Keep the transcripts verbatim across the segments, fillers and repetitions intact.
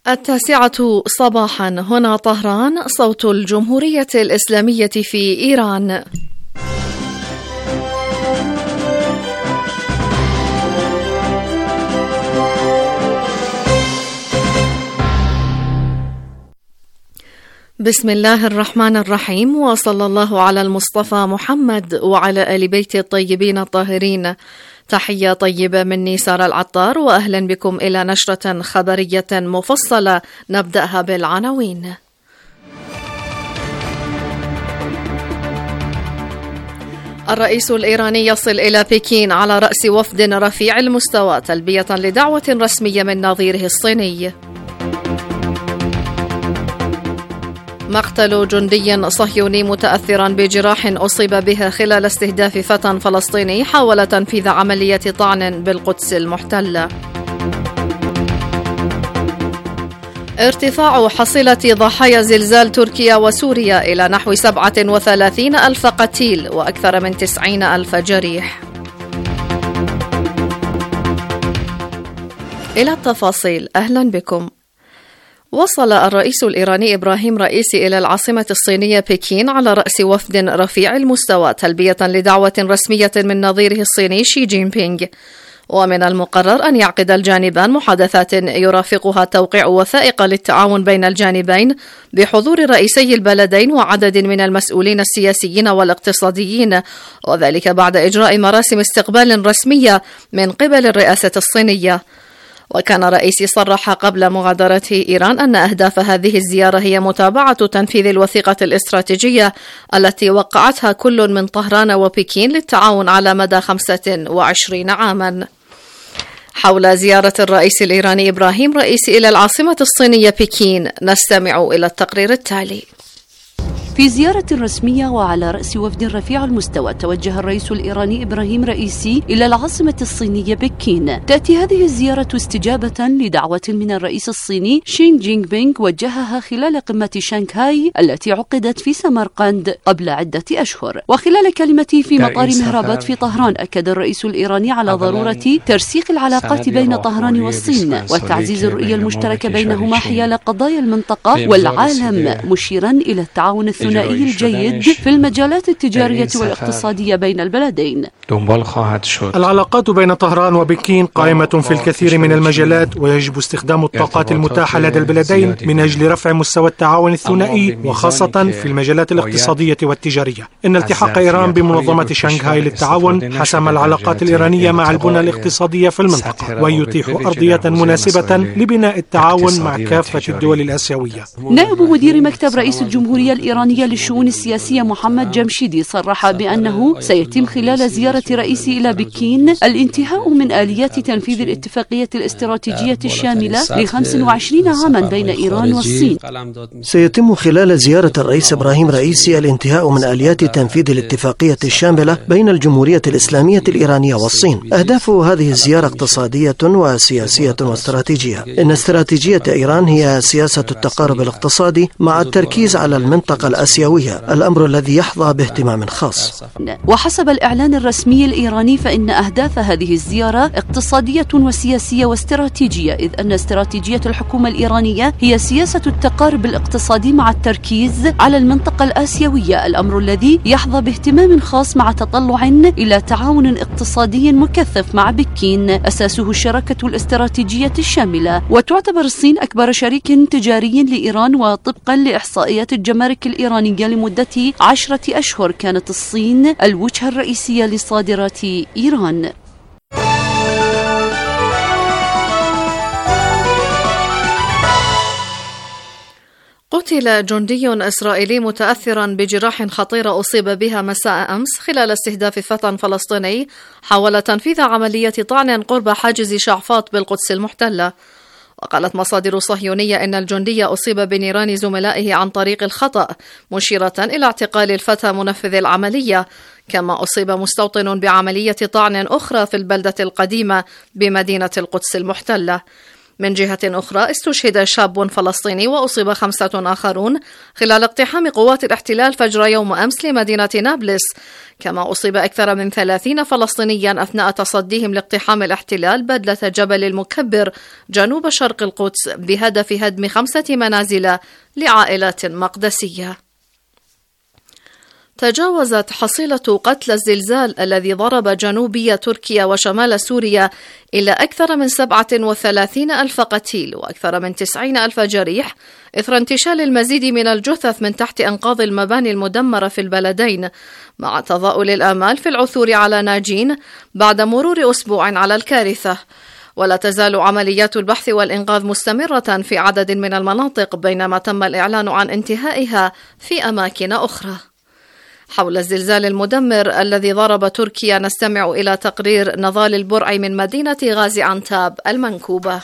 التاسعة صباحا، هنا طهران، صوت الجمهورية الإسلامية في إيران. بسم الله الرحمن الرحيم، وصلى الله على المصطفى محمد وعلى آل بيت الطيبين الطاهرين. تحية طيبة مني سارة العطار، وأهلا بكم إلى نشرة خبرية مفصلة نبدأها بالعناوين. الرئيس الإيراني يصل إلى بكين على رأس وفد رفيع المستوى تلبية لدعوة رسمية من نظيره الصيني. مقتل جندي صهيوني متأثرا بجراح أصيب بها خلال استهداف فتى فلسطيني حاول تنفيذ عملية طعن بالقدس المحتلة. ارتفاع حصيلة ضحايا زلزال تركيا وسوريا إلى نحو سبعة وثلاثين ألف قتيل وأكثر من تسعين ألف جريح. إلى التفاصيل، أهلا بكم. وصل الرئيس الإيراني إبراهيم رئيسي إلى العاصمة الصينية بكين على رأس وفد رفيع المستوى تلبية لدعوة رسمية من نظيره الصيني شي جين بينغ. ومن المقرر أن يعقد الجانبان محادثات يرافقها توقيع وثائق للتعاون بين الجانبين بحضور رئيسي البلدين وعدد من المسؤولين السياسيين والاقتصاديين، وذلك بعد إجراء مراسم استقبال رسمية من قبل الرئاسة الصينية. وكان رئيسي صرح قبل مغادرته إيران أن أهداف هذه الزيارة هي متابعة تنفيذ الوثيقة الاستراتيجية التي وقعتها كل من طهران وبكين للتعاون على مدى خمسة وعشرين عاما. حول زيارة الرئيس الإيراني إبراهيم رئيسي إلى العاصمة الصينية بكين نستمع إلى التقرير التالي. في زيارة رسمية وعلى رأس وفد رفيع المستوى توجه الرئيس الإيراني إبراهيم رئيسي إلى العاصمة الصينية بكين. تأتي هذه الزيارة استجابة لدعوة من الرئيس الصيني شي جين بينغ وجهها خلال قمة شانغهاي التي عقدت في سمرقند قبل عدة أشهر. وخلال كلمته في مطار مهرابات في طهران أكد الرئيس الإيراني على ضرورة ترسيق العلاقات بين طهران والصين وتعزيز الرؤية المشتركة بينهما حيال قضايا المنطقة والعالم، مشيرا إلى التعاون الثنائي الجيد في المجالات التجارية والاقتصادية بين البلدين. العلاقات بين طهران وبكين قائمة في الكثير من المجالات، ويجب استخدام الطاقات المتاحة لدى البلدين من أجل رفع مستوى التعاون الثنائي، وخاصة في المجالات الاقتصادية والتجارية. إن التحاق إيران بمنظمة شانغهاي للتعاون حسم العلاقات الإيرانية مع البنى الاقتصادية في المنطقة، ويتيح أرضية مناسبة لبناء التعاون مع كافة الدول الآسيوية. نائب مدير مكتب رئيس الجمهورية الإيرانية للشؤون السياسية محمد جمشيدي صرح بأنه سيتم خلال زيارة رئيسي إلى بكين الانتهاء من آليات تنفيذ الاتفاقية الاستراتيجية الشاملة ل خمس وعشرين عاما بين إيران والصين. سيتم خلال زيارة الرئيس إبراهيم رئيسي الانتهاء من آليات تنفيذ الاتفاقية الشاملة بين الجمهورية الإسلامية الإيرانية والصين. أهداف هذه الزيارة اقتصادية وسياسية واستراتيجية. إن استراتيجية إيران هي سياسة التقارب الاقتصادي مع التركيز على المنطقة الآسيوية، الأمر الذي يحظى باهتمام خاص. وحسب الإعلان الرسمي الإيراني فإن أهداف هذه الزيارة اقتصادية وسياسية واستراتيجية، إذ أن استراتيجية الحكومة الإيرانية هي سياسة التقارب الاقتصادي مع التركيز على المنطقة الآسيوية، الأمر الذي يحظى باهتمام خاص مع تطلع إلى تعاون اقتصادي مكثف مع بكين أساسه الشراكة الاستراتيجية الشاملة. وتعتبر الصين أكبر شريك تجاري لإيران، وطبقا لإحصائيات الجمارك الإيرانية لمدة عشرة أشهر كانت الصين الوجهة الرئيسية لصادرات إيران. قتل جندي إسرائيلي متأثرا بجراح خطيرة أصيب بها مساء أمس خلال استهداف فتى فلسطيني حاول تنفيذ عملية طعن قرب حاجز شعفاط بالقدس المحتلة. وقالت مصادر صهيونية إن الجندي أصيب بنيران زملائه عن طريق الخطأ، مشيرة إلى اعتقال الفتى منفذ العملية. كما أصيب مستوطن بعملية طعن أخرى في البلدة القديمة بمدينة القدس المحتلة. من جهة أخرى استشهد شاب فلسطيني وأصيب خمسة آخرون خلال اقتحام قوات الاحتلال فجر يوم أمس لمدينة نابلس، كما أصيب أكثر من ثلاثين فلسطينيا أثناء تصديهم لاقتحام الاحتلال بدلة جبل المكبر جنوب شرق القدس بهدف هدم خمسة منازل لعائلات مقدسية. تجاوزت حصيلة قتلى الزلزال الذي ضرب جنوبي تركيا وشمال سوريا إلى أكثر من سبعة وثلاثين ألف قتيل وأكثر من تسعين ألف جريح إثر انتشال المزيد من الجثث من تحت أنقاض المباني المدمرة في البلدين، مع تضاؤل الآمال في العثور على ناجين بعد مرور أسبوع على الكارثة. ولا تزال عمليات البحث والإنقاذ مستمرة في عدد من المناطق، بينما تم الإعلان عن انتهائها في أماكن أخرى. حول الزلزال المدمر الذي ضرب تركيا نستمع إلى تقرير نضال البرعي من مدينة غازي عنتاب المنكوبة.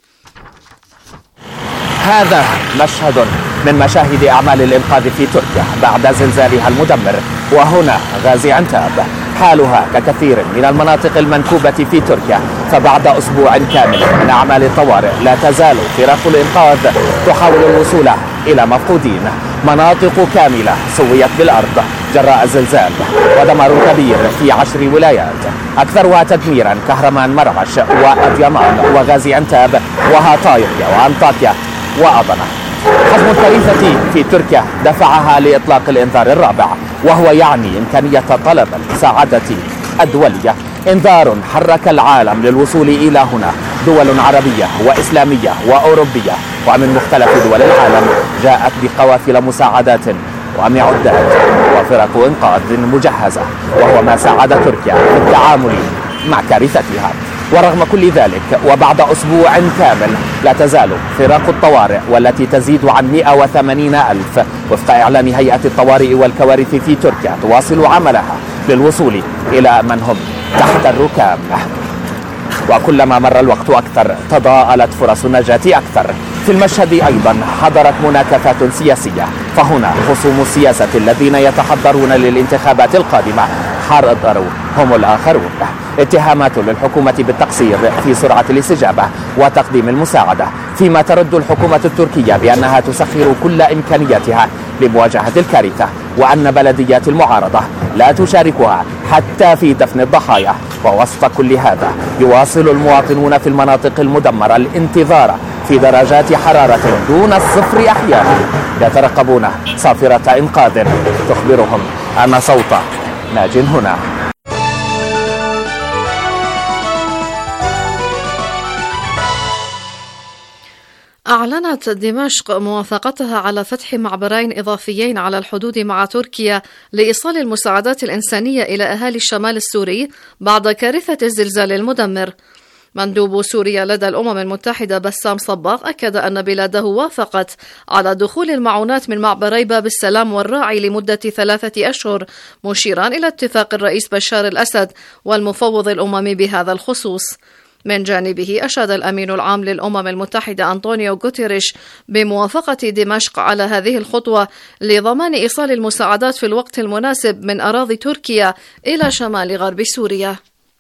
هذا مشهد من مشاهد أعمال الإنقاذ في تركيا بعد زلزالها المدمر، وهنا غازي عنتاب حالها ككثير من المناطق المنكوبة في تركيا، فبعد أسبوع كامل من أعمال الطوارئ لا تزال فرق الإنقاذ تحاول الوصول إلى مفقودين. مناطق كاملة سويت بالأرض جراء الزلزال، ودمار كبير في عشر ولايات أكثرها تدميرا كهرمان مرعش وأديمان وغازي عنتاب وهاتاي وأنطاكيا وأضنا. حجم الكارثة في تركيا دفعها لإطلاق الإنذار الرابع، وهو يعني إمكانية طلب المساعدة الدولية. إنذار حرك العالم للوصول إلى هنا، دول عربية وإسلامية وأوروبية ومن مختلف دول العالم جاءت بقوافل مساعدات ومعدات وفرق إنقاذ مجهزة، وهو ما ساعد تركيا في التعامل مع كارثتها. ورغم كل ذلك وبعد أسبوع كامل لا تزال فرق الطوارئ والتي تزيد عن مئة وثمانين ألف وفق إعلان هيئة الطوارئ والكوارث في تركيا تواصل عملها للوصول إلى من هم تحت الركام. وكلما مر الوقت أكثر تضاءلت فرص النجاة أكثر. في المشهد أيضا حضرت مناكفات سياسية، فهنا خصوم السياسة الذين يتحضرون للانتخابات القادمة حرضوا هم الآخرون. اتهامات للحكومة بالتقصير في سرعة الاستجابة وتقديم المساعدة، فيما ترد الحكومة التركية بأنها تسخر كل إمكانياتها لمواجهة الكارثة، وأن بلديات المعارضة لا تشاركها حتى في دفن الضحايا. ووسط كل هذا يواصل المواطنون في المناطق المدمرة الانتظار في درجات حرارة دون الصفر أحيانا، يترقبون صافرة إنقاذ تخبرهم أن صوت ناج هنا. أعلنت دمشق موافقتها على فتح معبرين إضافيين على الحدود مع تركيا لإيصال المساعدات الإنسانية إلى أهالي الشمال السوري بعد كارثة الزلزال المدمر. مندوب سوريا لدى الأمم المتحدة بسام صباغ أكد أن بلاده وافقت على دخول المعونات من معبري باب السلام والراعي لمدة ثلاثة أشهر، مشيرا إلى اتفاق الرئيس بشار الأسد والمفوض الأممي بهذا الخصوص. من جانبه أشاد الأمين العام للأمم المتحدة أنطونيو غوتيريش بموافقة دمشق على هذه الخطوة لضمان إيصال المساعدات في الوقت المناسب من أراضي تركيا إلى شمال غرب سوريا.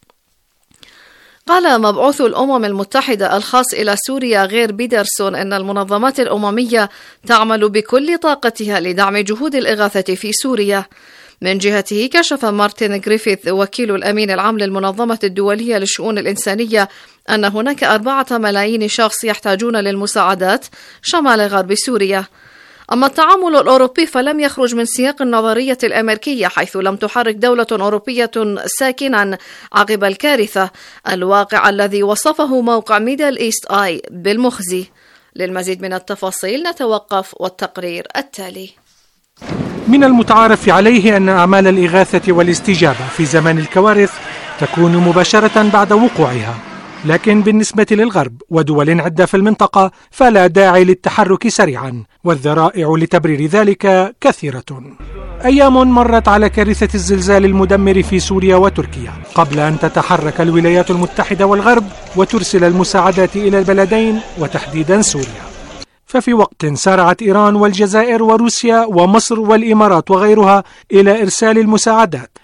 قال مبعوث الأمم المتحدة الخاص إلى سوريا غير بيدرسون أن المنظمات الأممية تعمل بكل طاقتها لدعم جهود الإغاثة في سوريا. من جهته كشف مارتن غريفيث وكيل الأمين العام للمنظمة الدولية للشؤون الإنسانية أن هناك أربعة ملايين شخص يحتاجون للمساعدات شمال غرب سوريا. أما التعامل الأوروبي فلم يخرج من سياق النظرية الأمريكية، حيث لم تحرك دولة أوروبية ساكنا عقب الكارثة، الواقع الذي وصفه موقع ميدل إيست آي بالمخزي. للمزيد من التفاصيل نتوقف والتقرير التالي. من المتعارف عليه أن أعمال الإغاثة والاستجابة في زمان الكوارث تكون مباشرة بعد وقوعها، لكن بالنسبة للغرب ودول عدة في المنطقة فلا داعي للتحرك سريعا، والذرائع لتبرير ذلك كثيرة. أيام مرت على كارثة الزلزال المدمر في سوريا وتركيا قبل أن تتحرك الولايات المتحدة والغرب وترسل المساعدات إلى البلدين وتحديدا سوريا. ففي وقت سارعت إيران والجزائر وروسيا ومصر والإمارات وغيرها إلى إرسال المساعدات،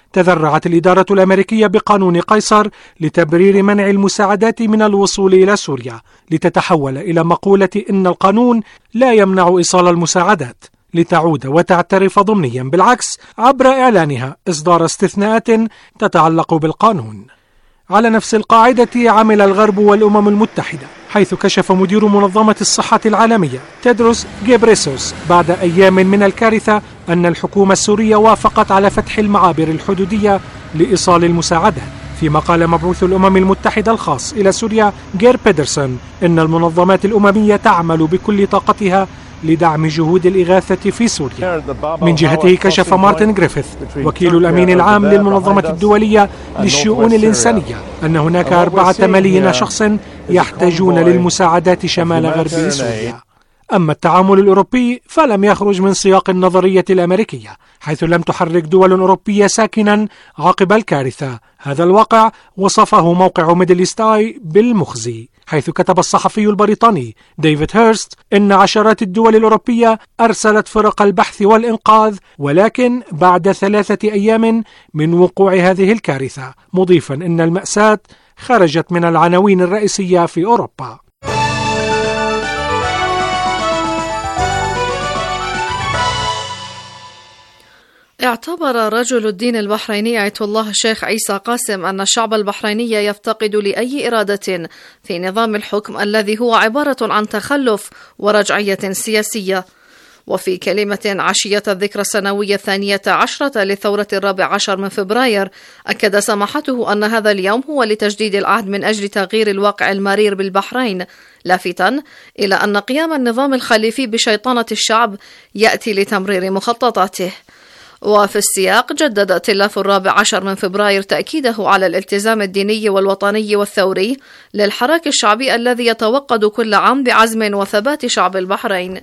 تذرعت الإدارة الأمريكية بقانون قيصر لتبرير منع المساعدات من الوصول إلى سوريا، لتتحول إلى مقولة إن القانون لا يمنع إيصال المساعدات، لتعود وتعترف ضمنيا بالعكس عبر إعلانها إصدار استثناءات تتعلق بالقانون. على نفس القاعدة عمل الغرب والأمم المتحدة، حيث كشف مدير منظمة الصحة العالمية تيدروس غيبريسوس بعد أيام من الكارثة أن الحكومة السورية وافقت على فتح المعابر الحدودية لإيصال المساعدات. فيما قال مبعوث الأمم المتحدة الخاص إلى سوريا غير بيدرسون إن المنظمات الأممية تعمل بكل طاقتها لدعم جهود الإغاثة في سوريا. من جهته كشف مارتن غريفيث وكيل الأمين العام للمنظمة الدولية للشؤون الإنسانية أن هناك أربعة ملايين شخص يحتاجون للمساعدات شمال غرب سوريا. أما التعامل الأوروبي فلم يخرج من سياق النظرية الأمريكية، حيث لم تحرك دول أوروبية ساكنا عقب الكارثة. هذا الواقع وصفه موقع ميدل إيست آي بالمخزي، حيث كتب الصحفي البريطاني ديفيد هيرست إن عشرات الدول الأوروبية أرسلت فرق البحث والإنقاذ، ولكن بعد ثلاثة أيام من وقوع هذه الكارثة، مضيفا إن المأساة خرجت من العناوين الرئيسية في أوروبا. اعتبر رجل الدين البحريني آية الله الشيخ عيسى قاسم أن الشعب البحريني يفتقد لأي إرادة في نظام الحكم الذي هو عبارة عن تخلف ورجعية سياسية. وفي كلمة عشية الذكرى السنوية الثانية عشرة للثورة الرابع عشر من فبراير، أكد سماحته أن هذا اليوم هو لتجديد العهد من أجل تغيير الواقع المرير بالبحرين، لافتا إلى أن قيام النظام الخليفي بشيطنة الشعب يأتي لتمرير مخططاته. وفي السياق جدد ائتلاف الرابع عشر من فبراير تأكيده على الالتزام الديني والوطني والثوري للحراك الشعبي الذي يتوقد كل عام بعزم وثبات شعب البحرين.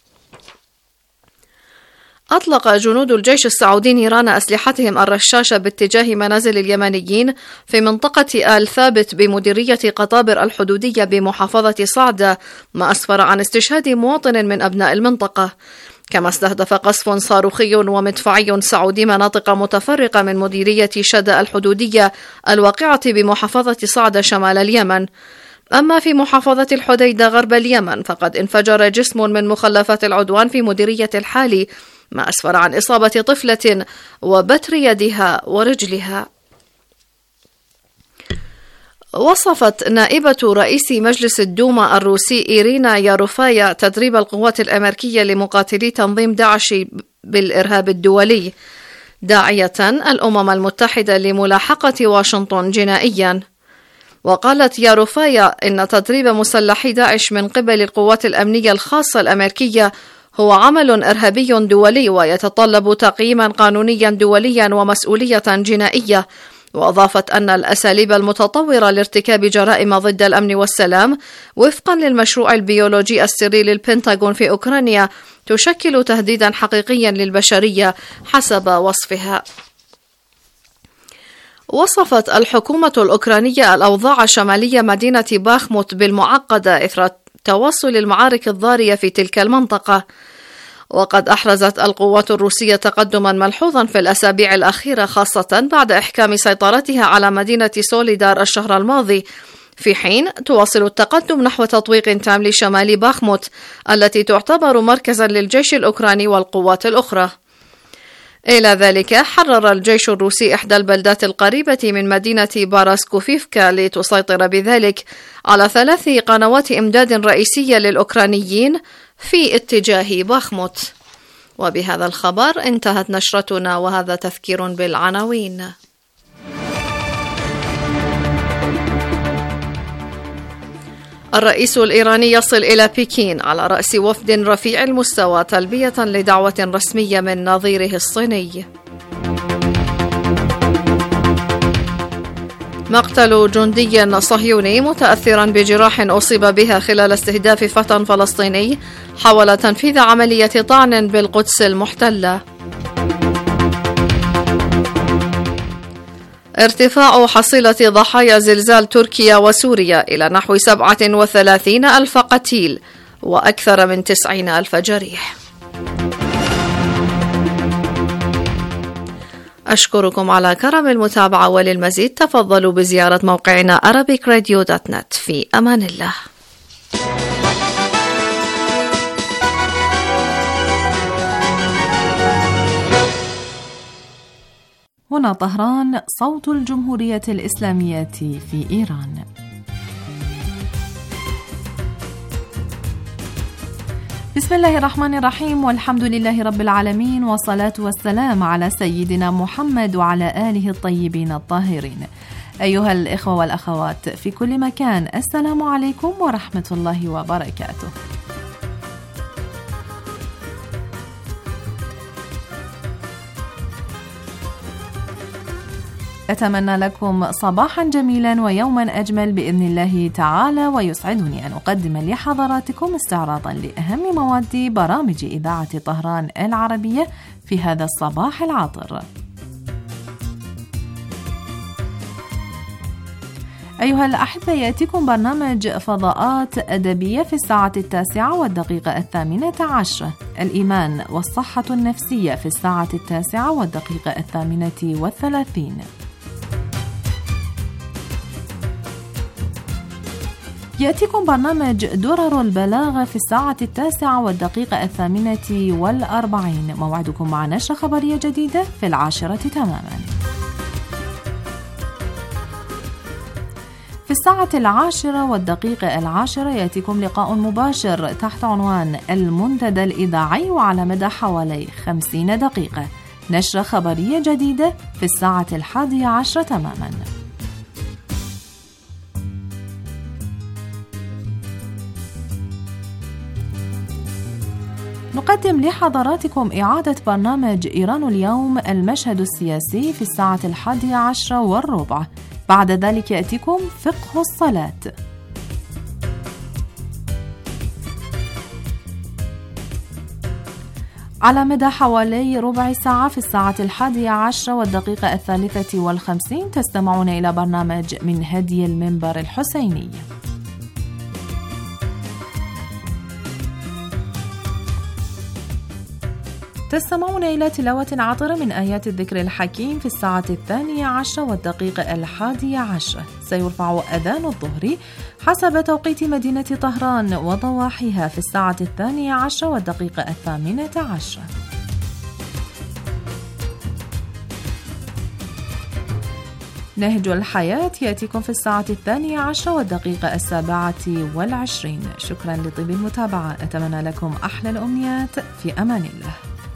أطلق جنود الجيش السعودي نيران أسلحتهم الرشاشة باتجاه منازل اليمنيين في منطقة آل ثابت بمديرية قطابر الحدودية بمحافظة صعدة، ما أسفر عن استشهاد مواطن من أبناء المنطقة. كما استهدف قصف صاروخي ومدفعي سعودي مناطق متفرقة من مديرية شدة الحدودية الواقعة بمحافظة صعدة شمال اليمن. أما في محافظة الحديدة غرب اليمن فقد انفجر جسم من مخلفات العدوان في مديرية الحالي، ما أسفر عن إصابة طفلة وبتر يدها ورجلها. وصفت نائبة رئيس مجلس الدوما الروسي إيرينا ياروفايا تدريب القوات الأمريكية لمقاتلي تنظيم داعش بالإرهاب الدولي، داعية الأمم المتحدة لملاحقة واشنطن جنائيا. وقالت ياروفايا إن تدريب مسلحي داعش من قبل القوات الأمنية الخاصة الأمريكية هو عمل إرهابي دولي ويتطلب تقييما قانونيا دوليا ومسؤولية جنائية. وأضافت أن الأساليب المتطورة لارتكاب جرائم ضد الأمن والسلام وفقا للمشروع البيولوجي السري للبنتاغون في أوكرانيا تشكل تهديدا حقيقيا للبشرية حسب وصفها. وصفت الحكومة الأوكرانية الأوضاع شمالية مدينة باخموت بالمعقدة إثر تواصل المعارك الضارية في تلك المنطقة. وقد أحرزت القوات الروسية تقدما ملحوظا في الأسابيع الأخيرة، خاصة بعد إحكام سيطرتها على مدينة سوليدار الشهر الماضي، في حين تواصل التقدم نحو تطويق تام لشمال باخموت التي تعتبر مركزا للجيش الأوكراني والقوات الأخرى. إلى ذلك حرر الجيش الروسي إحدى البلدات القريبة من مدينة باراسكوفيفكا لتسيطر بذلك على ثلاث قنوات إمداد رئيسية للأوكرانيين في اتجاه باخموت. وبهذا الخبر انتهت نشرتنا، وهذا تذكير بالعناوين. الرئيس الإيراني يصل إلى بكين على رأس وفد رفيع المستوى تلبية لدعوة رسمية من نظيره الصيني. مقتل جندي صهيوني متأثرا بجراح أصيب بها خلال استهداف فتى فلسطيني حاول تنفيذ عملية طعن بالقدس المحتلة. ارتفاع حصيلة ضحايا زلزال تركيا وسوريا إلى نحو سبعة وثلاثين ألف قتيل وأكثر من تسعين ألف جريح. أشكركم على كرم المتابعة، وللمزيد تفضلوا بزيارة موقعنا arabic radio dot net. في أمان الله. هنا طهران، صوت الجمهورية الإسلامية في إيران. بسم الله الرحمن الرحيم، والحمد لله رب العالمين، والصلاة والسلام على سيدنا محمد وعلى آله الطيبين الطاهرين. أيها الإخوة والأخوات في كل مكان، السلام عليكم ورحمة الله وبركاته. أتمنى لكم صباحا جميلا ويوما أجمل بإذن الله تعالى، ويسعدني أن أقدم لحضراتكم استعراضا لأهم مواد برامج إذاعة طهران العربية في هذا الصباح العاطر. أيها الأحبة، يأتيكم برنامج فضاءات أدبية في الساعة التاسعة والدقيقة الثامنة عشرة، الإيمان والصحة النفسية في الساعة التاسعة والدقيقة الثامنة والثلاثين. يأتيكم برنامج درر البلاغة في الساعة التاسعة والدقيقة الثامنة والأربعين. موعدكم مع نشرة خبرية جديدة في العاشرة تماما. في الساعة العاشرة والدقيقة العاشرة يأتيكم لقاء مباشر تحت عنوان المنتدى الإذاعي، وعلى مدى حوالي خمسين دقيقة نشرة خبرية جديدة في الساعة الحادية عشرة تماما. نقدم لحضراتكم إعادة برنامج إيران اليوم، المشهد السياسي في الساعة الحادية عشرة والربع. بعد ذلك يأتيكم فقه الصلاة. على مدى حوالي ربع ساعة في الساعة الحادية عشرة والدقيقة الثالثة والخمسين تستمعون إلى برنامج من هدي المنبر الحسيني. تستمعون إلى تلاوة عطرة من آيات الذكر الحكيم في الساعة الثانية عشرة والدقيقة الحادية عشرة. سيرفع أذان الظهر حسب توقيت مدينة طهران وضواحيها في الساعة الثانية عشرة والدقيقة الثامنة عشرة. نهج الحياة يأتيكم في الساعة الثانية عشرة والدقيقة السابعة والعشرين. شكرا لطيب المتابعة، أتمنى لكم أحلى الأمنيات، في أمان الله.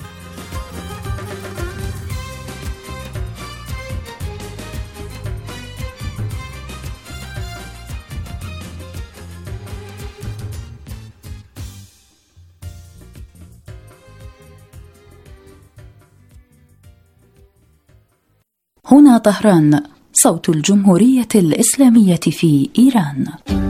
هنا طهران، صوت الجمهورية الإسلامية في إيران.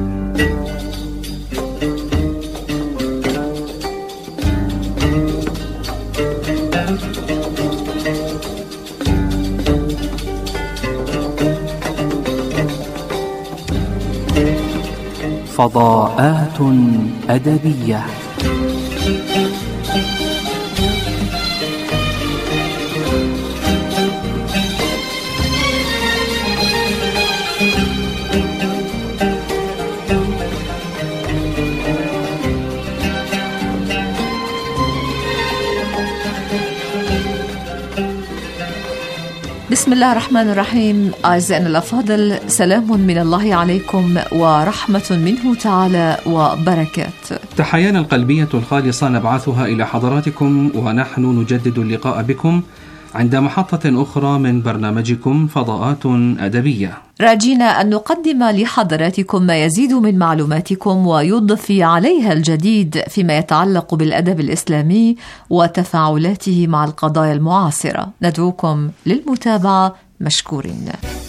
فضاءات أدبية. بسم الله الرحمن الرحيم. أعزائنا الأفاضل، سلام من الله عليكم ورحمة منه تعالى وبركاته. تحيانا القلبية الخالصة نبعثها إلى حضراتكم، ونحن نجدد اللقاء بكم عند محطة أخرى من برنامجكم فضاءات أدبية، راجين أن نقدم لحضراتكم ما يزيد من معلوماتكم ويضفي عليها الجديد فيما يتعلق بالأدب الإسلامي وتفاعلاته مع القضايا المعاصرة. ندعوكم للمتابعة، مشكورين.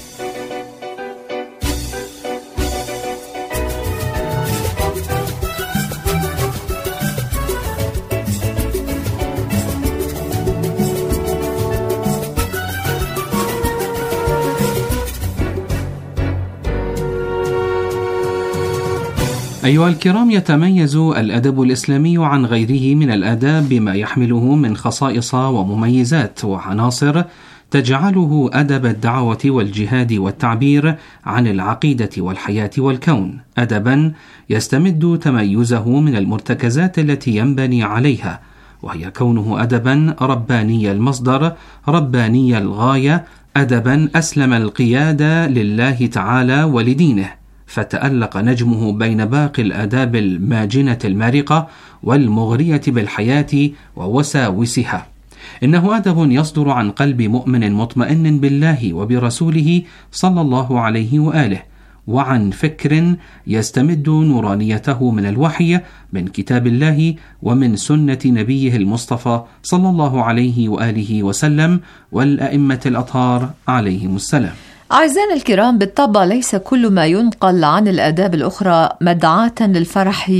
أيها الكرام، يتميز الأدب الإسلامي عن غيره من الآداب بما يحمله من خصائص ومميزات وعناصر تجعله أدب الدعوة والجهاد والتعبير عن العقيدة والحياة والكون، أدبا يستمد تميزه من المرتكزات التي ينبني عليها، وهي كونه أدبا رباني المصدر رباني الغاية، أدبا أسلم القيادة لله تعالى ولدينه، فتألق نجمه بين باقي الآداب الماجنة المارقة والمغرية بالحياة ووساوسها. إنه أدب يصدر عن قلب مؤمن مطمئن بالله وبرسوله صلى الله عليه وآله، وعن فكر يستمد نورانيته من الوحي من كتاب الله ومن سنة نبيه المصطفى صلى الله عليه وآله وسلم والأئمة الأطهار عليهم السلام. أعزائنا الكرام، بالطبع ليس كل ما ينقل عن الآداب الأخرى مدعاة للفرح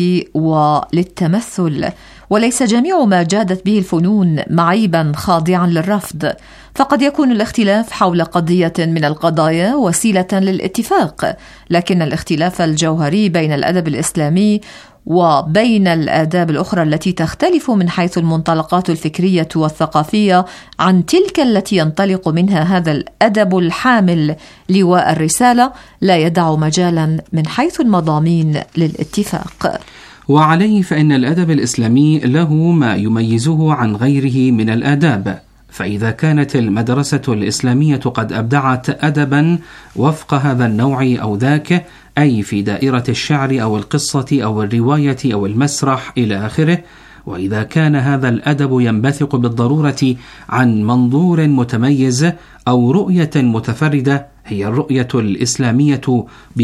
وللتمثل، وليس جميع ما جادت به الفنون معيبا خاضعا للرفض، فقد يكون الاختلاف حول قضية من القضايا وسيلة للاتفاق، لكن الاختلاف الجوهري بين الأدب الإسلامي وبين الآداب الأخرى التي تختلف من حيث المنطلقات الفكرية والثقافية عن تلك التي ينطلق منها هذا الأدب الحامل لواء الرسالة لا يدع مجالا من حيث المضامين للاتفاق. وعليه فإن الأدب الإسلامي له ما يميزه عن غيره من الآداب، فإذا كانت المدرسة الإسلامية قد أبدعت أدبا وفق هذا النوع أو ذاك، أي في دائرة الشعر أو القصة أو الرواية أو المسرح إلى آخره، وإذا كان هذا الأدب ينبثق بالضرورة عن منظور متميز أو رؤية متفردة هي الرؤية الإسلامية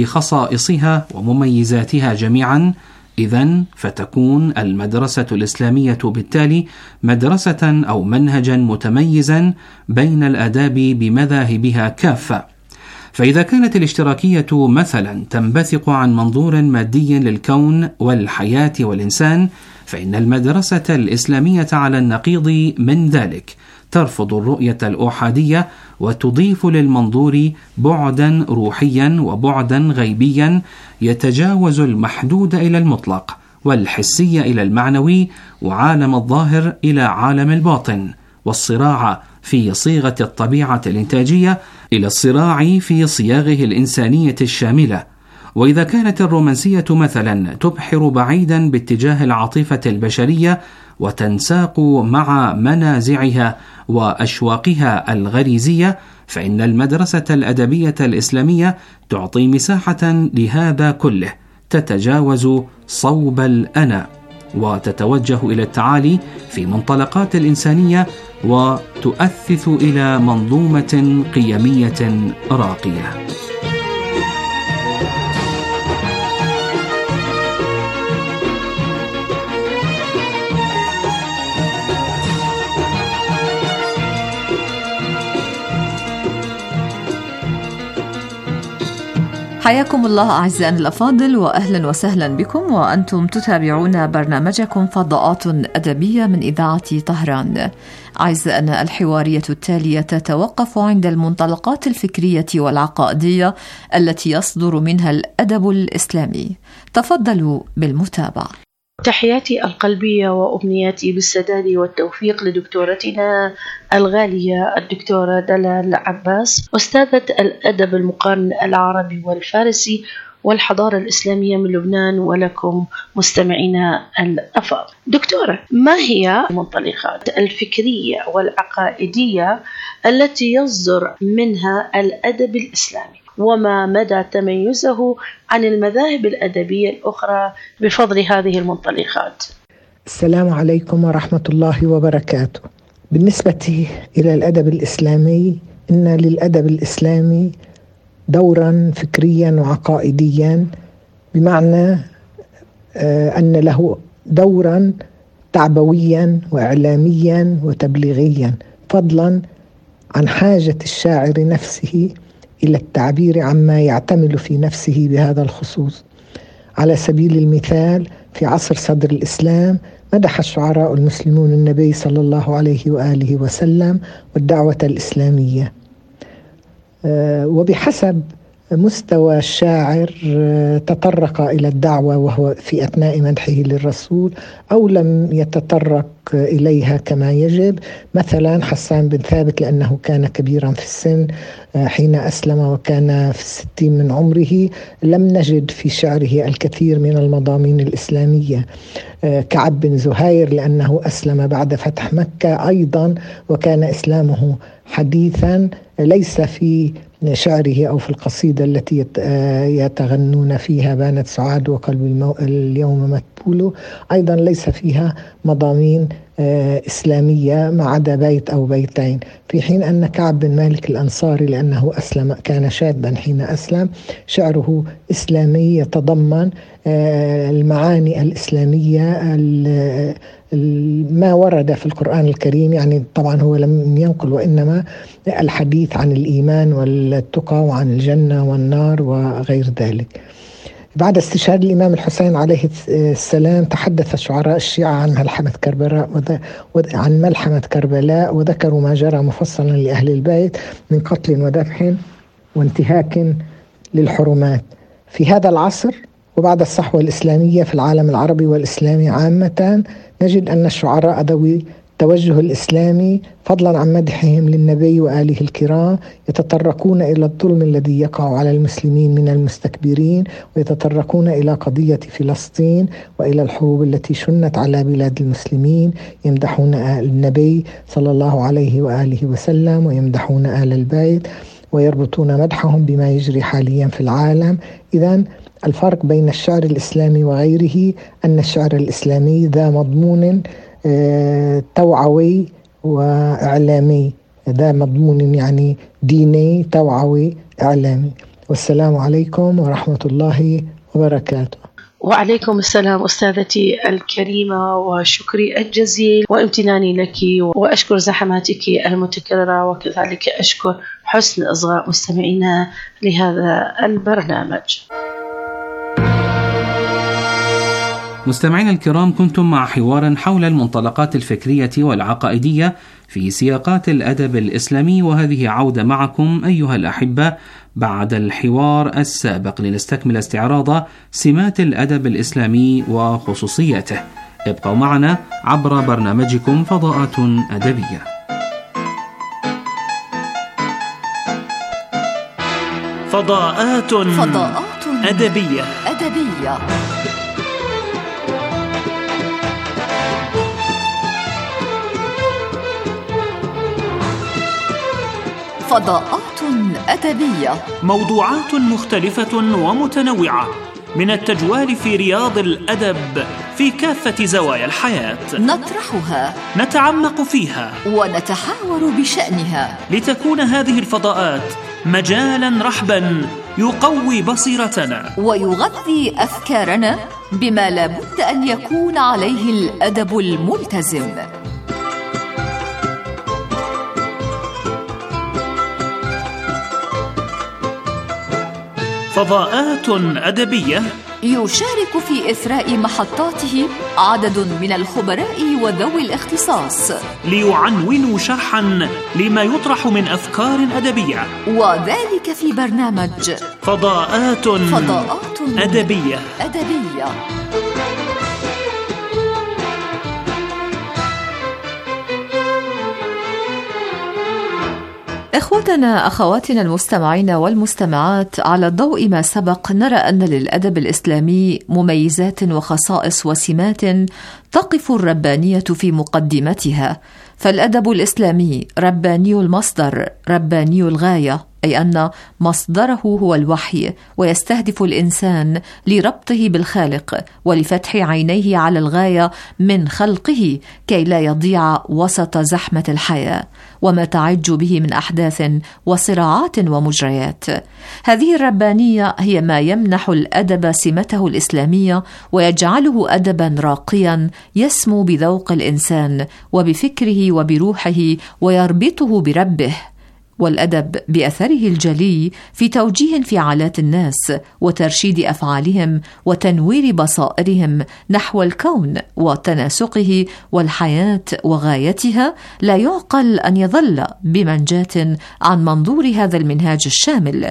بخصائصها ومميزاتها جميعا، إذن فتكون المدرسة الإسلامية بالتالي مدرسة أو منهجا متميزا بين الآداب بمذاهبها كافة. فإذا كانت الاشتراكية مثلا تنبثق عن منظور مادي للكون والحياة والإنسان، فإن المدرسة الإسلامية على النقيض من ذلك ترفض الرؤية الأحادية وتضيف للمنظور بعدا روحيا وبعدا غيبيا يتجاوز المحدود إلى المطلق، والحسي إلى المعنوي، وعالم الظاهر إلى عالم الباطن، والصراع في صيغة الطبيعة الإنتاجية إلى الصراع في صياغه الإنسانية الشاملة. وإذا كانت الرومانسية مثلا تبحر بعيدا باتجاه العاطفة البشرية وتنساق مع منازعها وأشواقها الغريزية، فإن المدرسة الأدبية الإسلامية تعطي مساحة لهذا كله، تتجاوز صوب الأنا وتتوجه إلى التعالي في منطلقات الإنسانية وتؤثث إلى منظومة قيمية راقية. حياكم الله أعزائنا الأفاضل، وأهلا وسهلا بكم وأنتم تتابعون برنامجكم فضاءات أدبية من إذاعة طهران. أعزائنا، الحوارية التالية تتوقف عند المنطلقات الفكرية والعقائدية التي يصدر منها الأدب الإسلامي. تفضلوا بالمتابعة. تحياتي القلبية وأمنياتي بالسداد والتوفيق لدكتورتنا الغالية الدكتورة دلال عباس، أستاذة الأدب المقارن العربي والفارسي والحضارة الإسلامية من لبنان، ولكم مستمعينا الأفاضل. دكتورة، ما هي المنطلقات الفكرية والعقائدية التي يصدر منها الأدب الإسلامي، وما مدى تميزه عن المذاهب الأدبية الأخرى بفضل هذه المنطلقات؟ السلام عليكم ورحمة الله وبركاته. بالنسبة إلى الأدب الإسلامي، إن للأدب الإسلامي دورا فكريا وعقائديا، بمعنى أن له دورا تعبويا وإعلاميا وتبليغيا، فضلا عن حاجة الشاعر نفسه إلى التعبير عما يعتمل في نفسه بهذا الخصوص. على سبيل المثال، في عصر صدر الإسلام مدح الشعراء المسلمون النبي صلى الله عليه وآله وسلم والدعوة الإسلامية، وبحسب مستوى الشاعر تطرق إلى الدعوة وهو في أثناء مدحه للرسول أو لم يتطرق إليها كما يجب. مثلا حسان بن ثابت لأنه كان كبيرا في السن حين أسلم وكان في الستين من عمره، لم نجد في شعره الكثير من المضامين الإسلامية. كعب بن زهير لأنه أسلم بعد فتح مكة أيضا وكان إسلامه حديثا، ليس في شعره أو في القصيدة التي يتغنون فيها بانت سعاد وقلب اليوم متبول أيضا ليس فيها مضامين إسلامية ما عدا بيت أو بيتين، في حين أن كعب بن مالك الأنصاري لأنه أسلم كان شابا حين أسلم شعره إسلامي يتضمن المعاني الإسلامية ما ورد في القرآن الكريم. يعني طبعا هو لم ينقل وإنما الحديث عن الإيمان والتقى وعن الجنة والنار وغير ذلك. بعد استشهاد الإمام الحسين عليه السلام تحدث شعراء الشيعة عن ملحمة كربلاء عن ملحمة كربلاء وذكروا ما جرى مفصلا لأهل البيت من قتل وذبح وانتهاك للحرمات. في هذا العصر وبعد الصحوة الإسلامية في العالم العربي والإسلامي عامة نجد أن الشعراء ذوي التوجه الإسلامي فضلا عن مدحهم للنبي وآله الكرام يتطرقون إلى الظلم الذي يقع على المسلمين من المستكبرين، ويتطرقون إلى قضية فلسطين وإلى الحروب التي شنت على بلاد المسلمين، يمدحون النبي صلى الله عليه وآله وسلم ويمدحون آل البيت ويربطون مدحهم بما يجري حاليا في العالم. إذن الفرق بين الشعر الإسلامي وغيره أن الشعر الإسلامي ذا مضمون توعوي وإعلامي، ذا مضمون يعني ديني توعوي إعلامي. والسلام عليكم ورحمة الله وبركاته. وعليكم السلام أستاذتي الكريمة، وشكري الجزيل وامتناني لك، وأشكر زحماتك المتكررة، وكذلك أشكر حسن إصغاء مستمعينا لهذا البرنامج. مستمعينا الكرام، كنتم مع حوار حول المنطلقات الفكرية والعقائدية في سياقات الأدب الإسلامي، وهذه عودة معكم أيها الأحبة بعد الحوار السابق لنستكمل استعراض سمات الأدب الإسلامي وخصوصياته. ابقوا معنا عبر برنامجكم فضاءات أدبية. فضاءات فضاءات أدبية أدبية فضاءات أدبية، موضوعات مختلفة ومتنوعة من التجوال في رياض الأدب في كافة زوايا الحياة، نطرحها، نتعمق فيها، ونتحاور بشأنها، لتكون هذه الفضاءات مجالا رحبا يقوي بصيرتنا ويغذي أفكارنا بما لا بد أن يكون عليه الأدب الملتزم. فضاءات أدبية يشارك في إثراء محطاته عدد من الخبراء وذوي الاختصاص ليعنونوا شرحا لما يطرح من أفكار أدبية، وذلك في برنامج فضاءات, فضاءات أدبية أدبية. إخوتنا أخواتنا المستمعين والمستمعات، على ضوء ما سبق نرى أن للأدب الإسلامي مميزات وخصائص وسمات تقف الربانية في مقدمتها. فالأدب الإسلامي رباني المصدر، رباني الغاية، أي أن مصدره هو الوحي، ويستهدف الإنسان لربطه بالخالق ولفتح عينيه على الغاية من خلقه كي لا يضيع وسط زحمة الحياة وما تعج به من أحداث وصراعات ومجريات. هذه الربانية هي ما يمنح الأدب سمته الإسلامية ويجعله أدبا راقيا يسمو بذوق الإنسان وبفكره وبروحه ويربطه بربه. والأدب بأثره الجلي في توجيه انفعالات الناس وترشيد أفعالهم وتنوير بصائرهم نحو الكون وتناسقه والحياة وغايتها لا يعقل أن يظل بمنجاة عن منظور هذا المنهاج الشامل.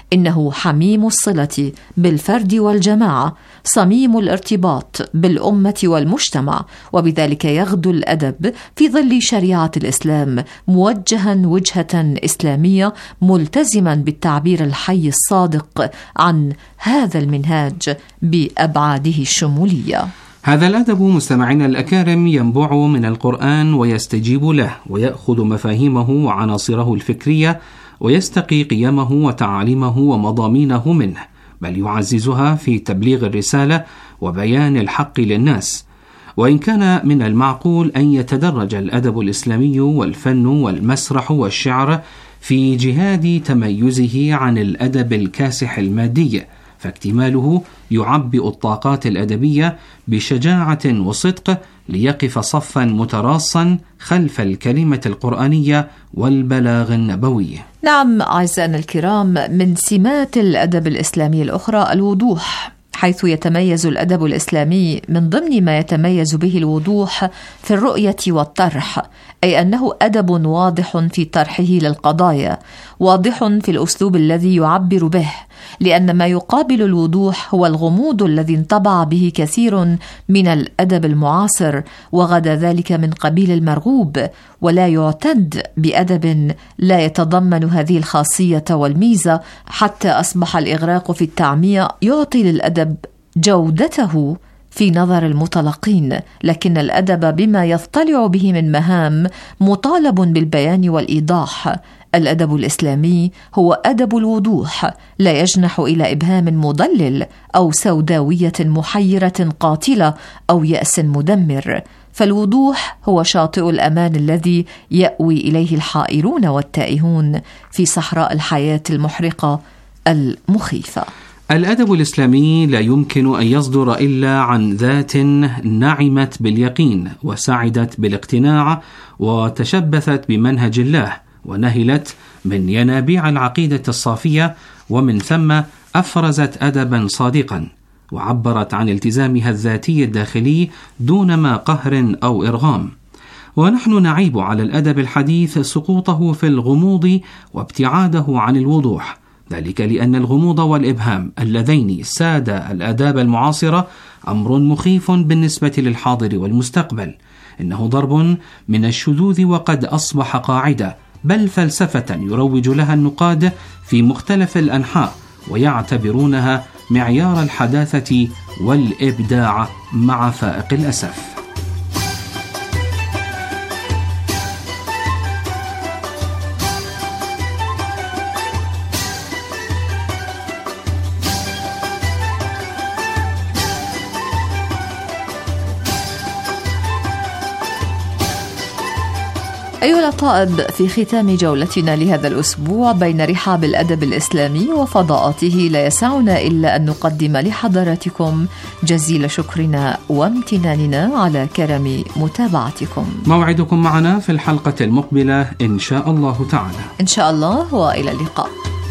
إنه حميم الصلة بالفرد والجماعة، صميم الارتباط بالأمة والمجتمع، وبذلك يغدو الأدب في ظل شريعة الإسلام موجها وجهة إسلامية، ملتزما بالتعبير الحي الصادق عن هذا المنهاج بأبعاده الشمولية. هذا الأدب مستمعينا الأكارم ينبع من القرآن ويستجيب له، ويأخذ مفاهيمه وعناصره الفكرية ويستقي قيمه وتعاليمه ومضامينه منه، بل يعززها في تبليغ الرسالة وبيان الحق للناس. وإن كان من المعقول أن يتدرج الأدب الإسلامي والفن والمسرح والشعر في جهاد تميزه عن الأدب الكاسح المادي، فاكتماله يعبئ الطاقات الأدبية بشجاعة وصدق ليقف صفا متراصا خلف الكلمة القرآنية والبلاغ النبوي. نعم أعزائنا الكرام، من سمات الأدب الإسلامي الأخرى الوضوح، حيث يتميز الأدب الإسلامي من ضمن ما يتميز به الوضوح في الرؤية والطرح، أي أنه أدب واضح في طرحه للقضايا، واضح في الأسلوب الذي يعبر به، لأن ما يقابل الوضوح هو الغموض الذي انطبع به كثير من الأدب المعاصر، وغدا ذلك من قبيل المرغوب، ولا يعتد بأدب لا يتضمن هذه الخاصية والميزة، حتى أصبح الإغراق في التعمية يعطي للأدب جودته في نظر المتلقين، لكن الأدب بما يضطلع به من مهام مطالب بالبيان والإيضاح. الأدب الإسلامي هو أدب الوضوح، لا يجنح إلى إبهام مضلل أو سوداوية محيرة قاتلة أو يأس مدمر، فالوضوح هو شاطئ الأمان الذي يأوي إليه الحائرون والتائهون في صحراء الحياة المحرقة المخيفة. الأدب الإسلامي لا يمكن أن يصدر إلا عن ذات نعمت باليقين وسعدت بالاقتناع وتشبثت بمنهج الله ونهلت من ينابيع العقيدة الصافية، ومن ثم أفرزت أدبا صادقا وعبرت عن التزامها الذاتي الداخلي دون ما قهر أو إرغام. ونحن نعيب على الأدب الحديث سقوطه في الغموض وابتعاده عن الوضوح، ذلك لأن الغموض والإبهام اللذين ساد الآداب المعاصرة أمر مخيف بالنسبة للحاضر والمستقبل، إنه ضرب من الشذوذ وقد أصبح قاعدة، بل فلسفة يروج لها النقاد في مختلف الأنحاء ويعتبرونها معيار الحداثة والإبداع مع فائق الأسف. أيها الأطائب، في ختام جولتنا لهذا الأسبوع بين رحاب الأدب الإسلامي وفضاءاته، لا يسعنا إلا أن نقدم لحضراتكم جزيل شكرنا وامتناننا على كرم متابعتكم. موعدكم معنا في الحلقة المقبلة إن شاء الله تعالى. إن شاء الله، وإلى اللقاء.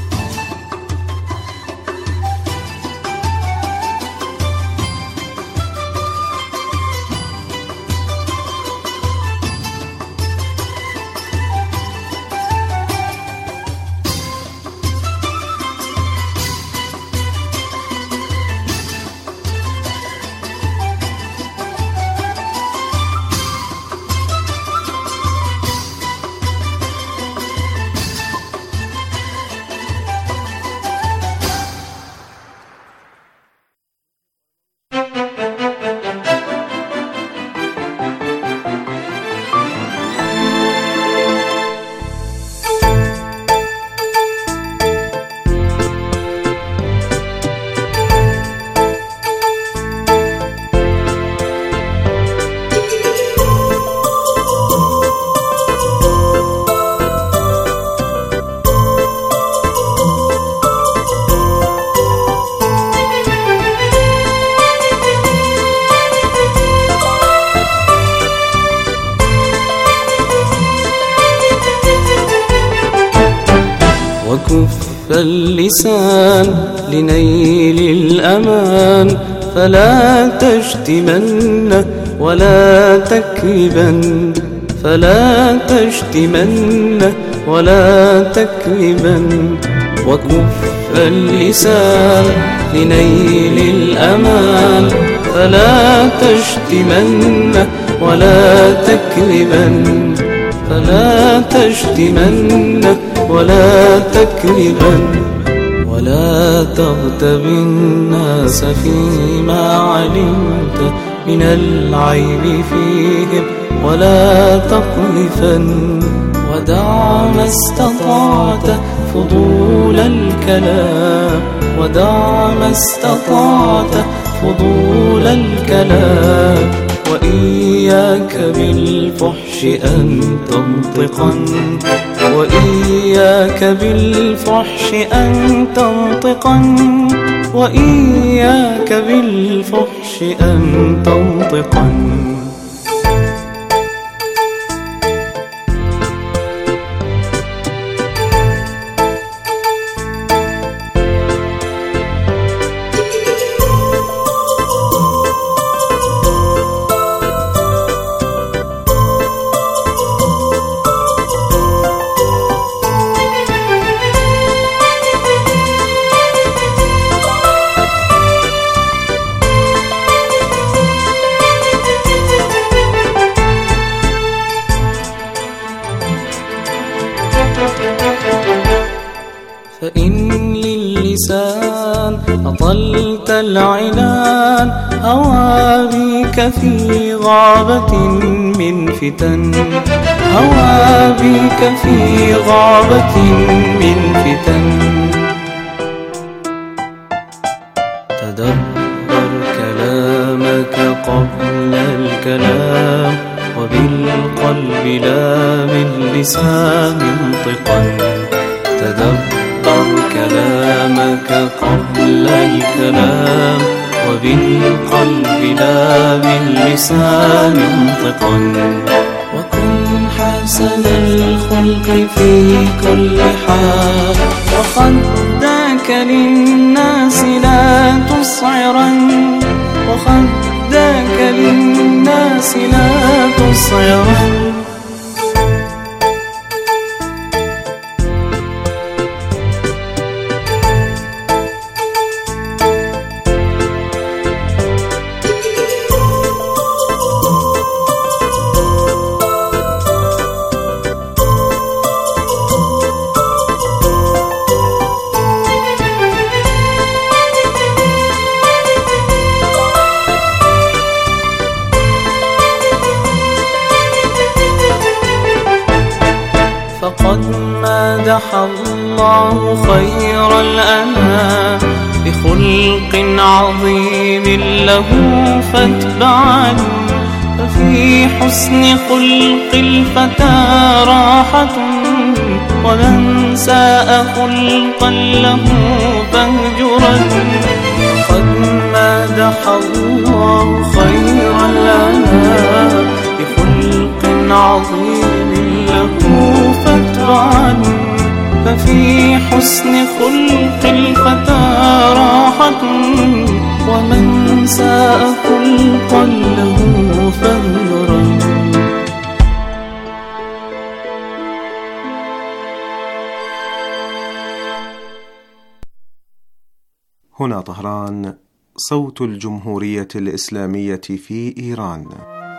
وكف اللسان لنيل الأمان، فلا تشتمن ولا تكذبن، فلا تشتمن ولا تكذبن. وكف اللسان لنيل الأمان، فلا تشتمن ولا تكذبن، فلا تشتمن ولا تكذبن، ولا تغتب الناس فيما علمت من العيب فيهم ولا تقذفن، ودع ما استطعت فضول الكلام، ودع ما استطعت فضول الكلام، وإياك بالفحش أن تنطقا، وإياك بالفحش أن تنطقا، وإياك بالفحش أن تنطقا. فإن للسان أطلت العنان، هوى بك في غابة من فتن، هوى بك في غابة من فتن، تدبر كلامك قبل الكلام، وبالقلب لا باللسان انطقا، تدبر كلامك قبل الكلام، وبالقلب لا باللسان انطقا، وكن حسن الخلق في كل حال، وخدك للناس لا تصعرا، وخدك للناس لا تصعرا. فقد مدح الله خير الأنام بخلق عظيم له فاتبعا، ففي حسن خلق الفتى راحة، ومن ساء خلقا له فاهجرا. قد مدح الله خير الأنام بخلق عظيم له فاتبعا، ففي حسن خلق الفتى راحة، ومن ساء خلقا له فاهجرا. هنا طهران، صوت الجمهورية الإسلامية في إيران.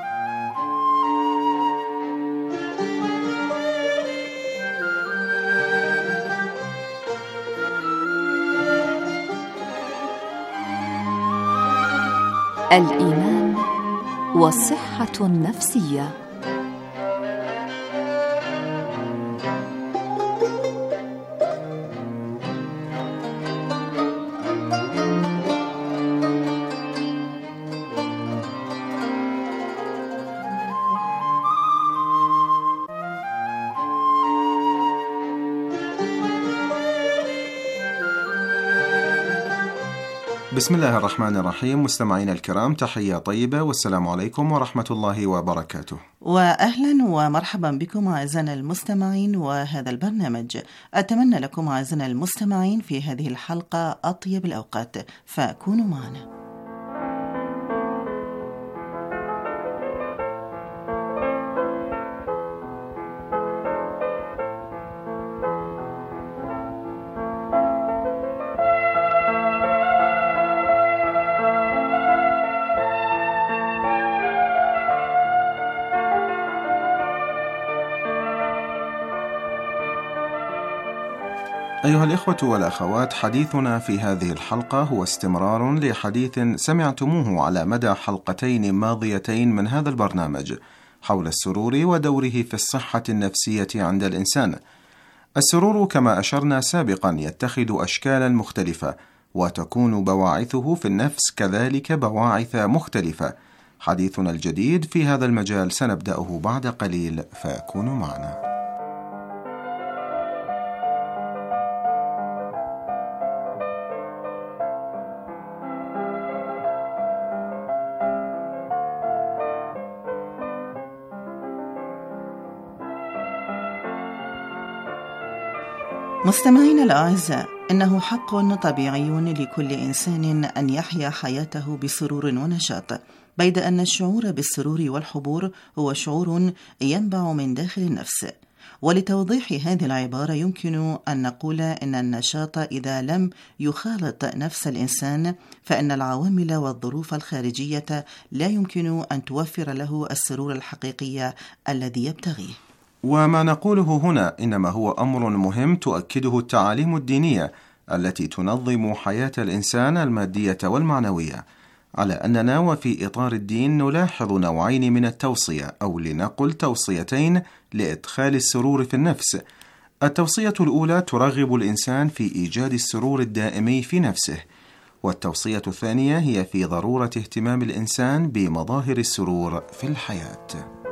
الإيمان والصحة النفسية. بسم الله الرحمن الرحيم. مستمعينا الكرام، تحية طيبة والسلام عليكم ورحمة الله وبركاته، وأهلا ومرحبا بكم أعزائنا المستمعين وهذا البرنامج. أتمنى لكم أعزائنا المستمعين في هذه الحلقة أطيب الأوقات، فكونوا معنا. أيها الإخوة والأخوات، حديثنا في هذه الحلقة هو استمرار لحديث سمعتموه على مدى حلقتين ماضيتين من هذا البرنامج حول السرور ودوره في الصحة النفسية عند الإنسان. السرور كما أشرنا سابقا يتخذ أشكالا مختلفة، وتكون بواعثه في النفس كذلك بواعث مختلفة. حديثنا الجديد في هذا المجال سنبدأه بعد قليل، فكونوا معنا. مستمعينا الأعزاء، إنه حق طبيعي لكل إنسان أن يحيا حياته بسرور ونشاط، بيد أن الشعور بالسرور والحبور هو شعور ينبع من داخل النفس. ولتوضيح هذه العبارة يمكن أن نقول إن النشاط إذا لم يخالط نفس الإنسان فإن العوامل والظروف الخارجية لا يمكن أن توفر له السرور الحقيقي الذي يبتغيه. وما نقوله هنا إنما هو أمر مهم تؤكده التعاليم الدينية التي تنظم حياة الإنسان المادية والمعنوية، على أننا وفي إطار الدين نلاحظ نوعين من التوصية، أو لنقل توصيتين لإدخال السرور في النفس. التوصية الأولى ترغب الإنسان في إيجاد السرور الدائمي في نفسه، والتوصية الثانية هي في ضرورة اهتمام الإنسان بمظاهر السرور في الحياة.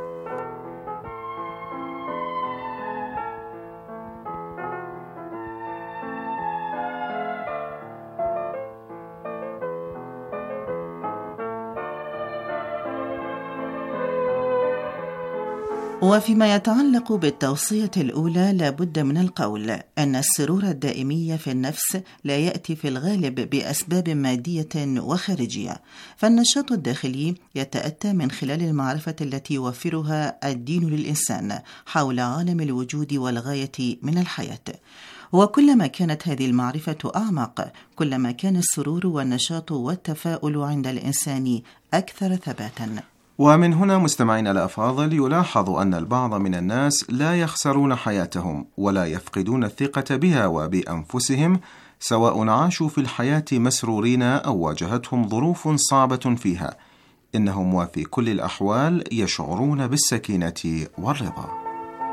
وفيما يتعلق بالتوصية الأولى لا بد من القول أن السرور الدائمي في النفس لا يأتي في الغالب بأسباب مادية وخارجية، فالنشاط الداخلي يتأتى من خلال المعرفة التي يوفرها الدين للإنسان حول عالم الوجود والغاية من الحياة. وكلما كانت هذه المعرفة أعمق كلما كان السرور والنشاط والتفاؤل عند الإنسان أكثر ثباتا. ومن هنا مستمعين الأفاضل، يلاحظ أن البعض من الناس لا يخسرون حياتهم ولا يفقدون الثقة بها وبأنفسهم، سواء عاشوا في الحياة مسرورين أو واجهتهم ظروف صعبة فيها. إنهم وفي كل الأحوال يشعرون بالسكينة والرضا.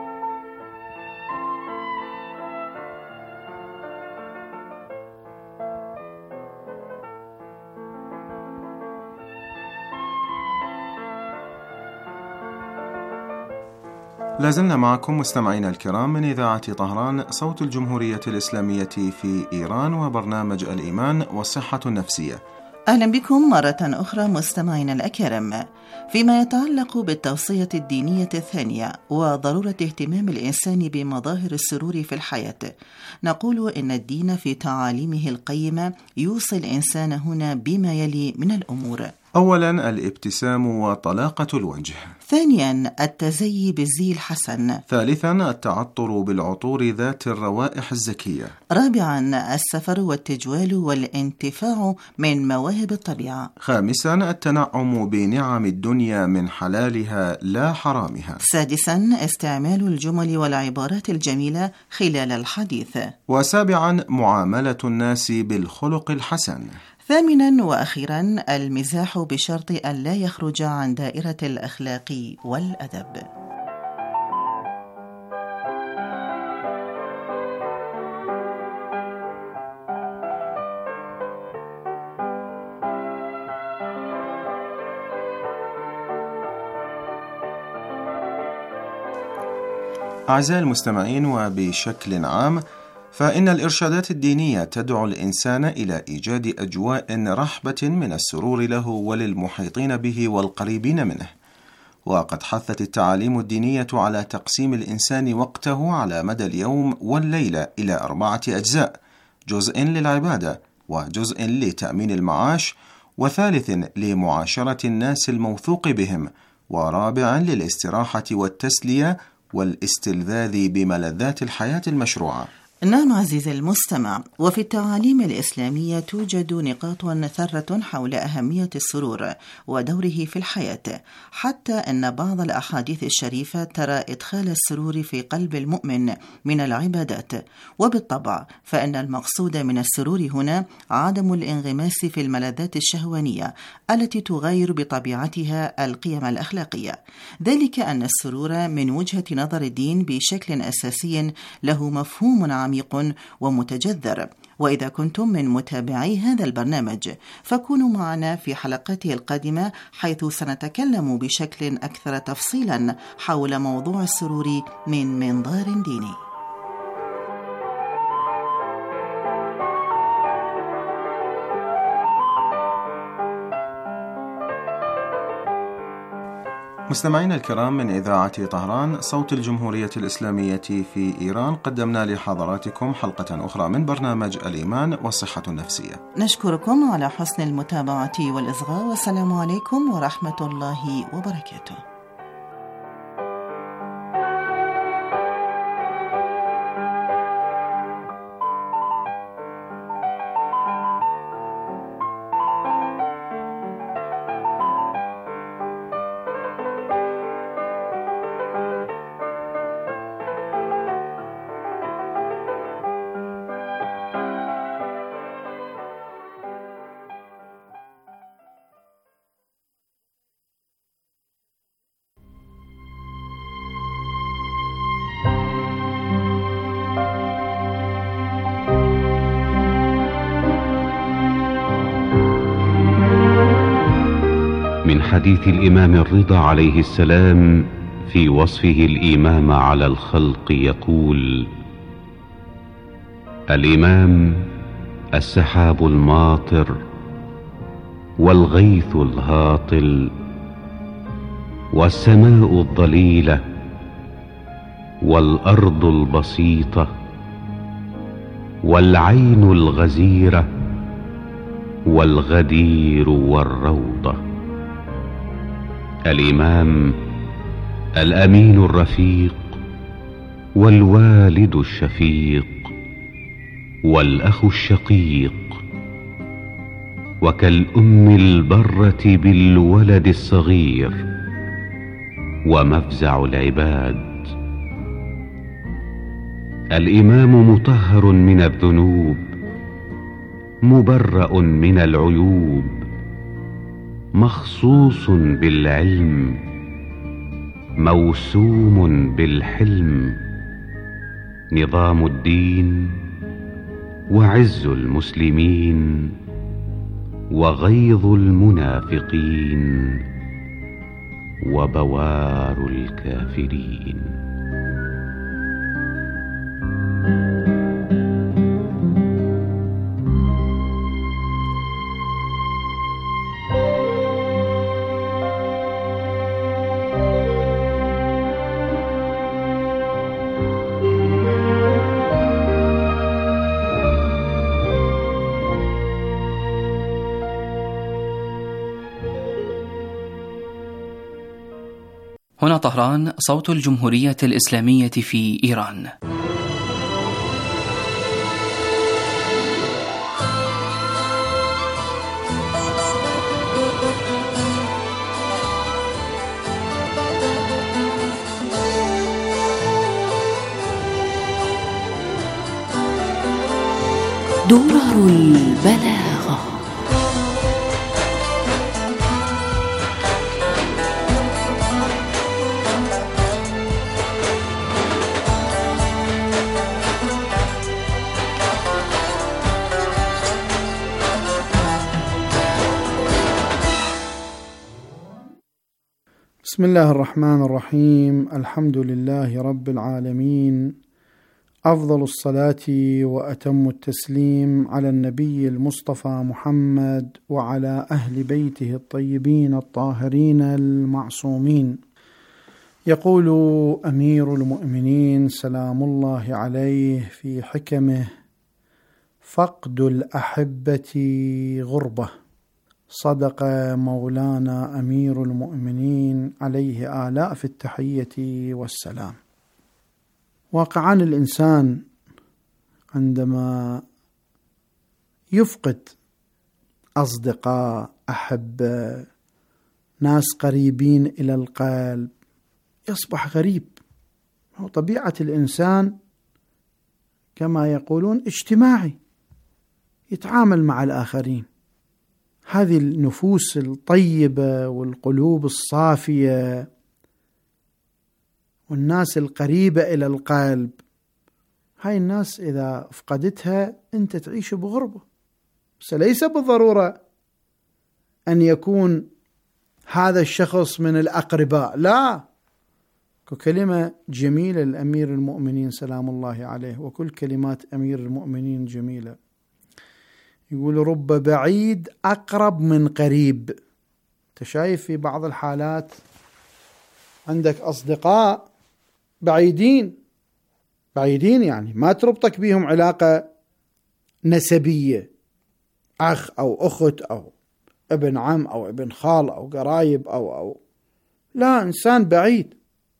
لازلنا معكم مستمعين الكرام من إذاعة طهران صوت الجمهورية الإسلامية في إيران، وبرنامج الإيمان والصحة النفسية. أهلا بكم مرة أخرى مستمعينا الأكارم. فيما يتعلق بالتوصية الدينية الثانية وضرورة اهتمام الإنسان بمظاهر السرور في الحياة، نقول إن الدين في تعاليمه القيمة يوصي الإنسان هنا بما يلي من الأمور: أولا الابتسام وطلاقة الوجه. ثانيا التزيي بالزي الحسن. ثالثا التعطر بالعطور ذات الروائح الزكية. رابعا السفر والتجوال والانتفاع من مواهب الطبيعة. خامسا التنعم بنعم الدنيا من حلالها لا حرامها. سادسا استعمال الجمل والعبارات الجميلة خلال الحديث. وسابعا معاملة الناس بالخلق الحسن. ثامنا وأخيرا المزاح بشرط أن لا يخرج عن دائرة الأخلاق والأدب. أعزائي المستمعين، وبشكل عام فإن الإرشادات الدينية تدعو الإنسان إلى إيجاد أجواء رحبة من السرور له وللمحيطين به والقريبين منه. وقد حثت التعاليم الدينية على تقسيم الإنسان وقته على مدى اليوم والليلة إلى أربعة أجزاء: جزء للعبادة، وجزء لتأمين المعاش، وثالث لمعاشرة الناس الموثوق بهم، ورابع للاستراحة والتسلية والاستلذاذ بملذات الحياة المشروعة. نعم عزيزي المستمع، وفي التعاليم الإسلامية توجد نقاط ثرة حول أهمية السرور ودوره في الحياة، حتى أن بعض الأحاديث الشريفة ترى إدخال السرور في قلب المؤمن من العبادات. وبالطبع فإن المقصود من السرور هنا عدم الانغماس في الملذات الشهوانية التي تغير بطبيعتها القيم الأخلاقية، ذلك أن السرور من وجهة نظر الدين بشكل أساسي له مفهوم عام عميق ومتجذر. وإذا كنتم من متابعي هذا البرنامج فكونوا معنا في حلقاته القادمة، حيث سنتكلم بشكل أكثر تفصيلا حول موضوع السرور من منظار ديني. مستمعينا الكرام، من إذاعة طهران صوت الجمهورية الإسلامية في إيران، قدمنا لحضراتكم حلقة أخرى من برنامج الإيمان والصحة النفسية. نشكركم على حسن المتابعة والإصغاء، والسلام عليكم ورحمة الله وبركاته. من حديث الإمام الرضا عليه السلام في وصفه الإمام على الخلق يقول: الإمام السحاب الماطر والغيث الهاطل والسماء الضليلة والأرض البسيطة والعين الغزيرة والغدير والروضة. الإمام الأمين الرفيق والوالد الشفيق والأخ الشقيق، وكالأم البرة بالولد الصغير ومفزع العباد. الإمام مطهر من الذنوب، مبرأ من العيوب، مخصوص بالعلم، موسوم بالحلم، نظام الدين وعز المسلمين وغيظ المنافقين وبوار الكافرين. هنا طهران صوت الجمهورية الإسلامية في إيران. درر البلاغة. بسم الله الرحمن الرحيم. الحمد لله رب العالمين، أفضل الصلاة وأتم التسليم على النبي المصطفى محمد وعلى أهل بيته الطيبين الطاهرين المعصومين. يقول أمير المؤمنين سلام الله عليه في حكمه: فقد الأحبة غربة. صدق مولانا أمير المؤمنين عليه آلاء في التحية والسلام. واقعا الإنسان عندما يفقد أصدقاء، أحبة، ناس قريبين إلى القلب، يصبح غريب. طبيعة الإنسان كما يقولون اجتماعي، يتعامل مع الآخرين. هذه النفوس الطيبة والقلوب الصافية والناس القريبة إلى القلب، هاي الناس إذا فقدتها أنت تعيش بغربة. بس ليس بالضرورة أن يكون هذا الشخص من الأقرباء، لا. كلمة جميلة لأمير المؤمنين سلام الله عليه، وكل كلمات أمير المؤمنين جميلة. يقول رب بعيد أقرب من قريب. تشايف في بعض الحالات عندك أصدقاء بعيدين بعيدين يعني ما تربطك بهم علاقة نسبية، أخ أو أخت أو ابن عم أو ابن خال أو قرايب أو أو لا، إنسان بعيد.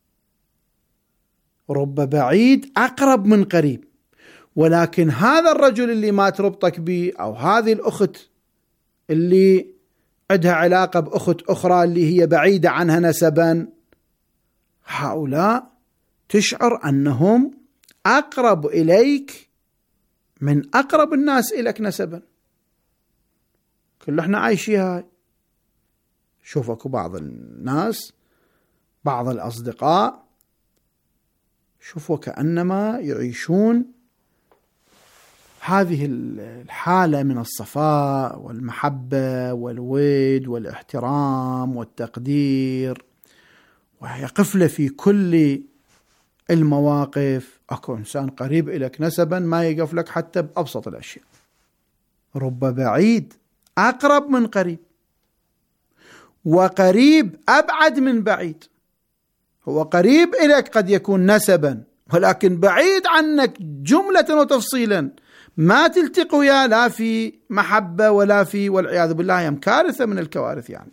رب بعيد أقرب من قريب. ولكن هذا الرجل اللي ما تربطك به أو هذه الأخت اللي عندها علاقة بأخت أخرى اللي هي بعيدة عنها نسبا، هؤلاء تشعر أنهم أقرب إليك من أقرب الناس إليك نسبا. كل احنا عايشيها. شوف اكو بعض الناس، بعض الأصدقاء، شوفوا كأنما يعيشون هذه الحالة من الصفاء والمحبة والود والاحترام والتقدير، وهي قفلة في كل المواقف. أكو إنسان قريب إليك نسبا ما يقف لك حتى بأبسط الأشياء. رب بعيد أقرب من قريب، وقريب أبعد من بعيد. هو قريب إليك قد يكون نسبا، ولكن بعيد عنك جملة وتفصيلا، ما تلتقوا وياه لا في محبة ولا في، والعياذ بالله يم كارثة من الكوارث. يعني